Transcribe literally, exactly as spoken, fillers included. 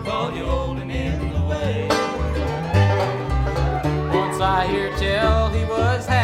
called you old and in the way. Once I hear tell he was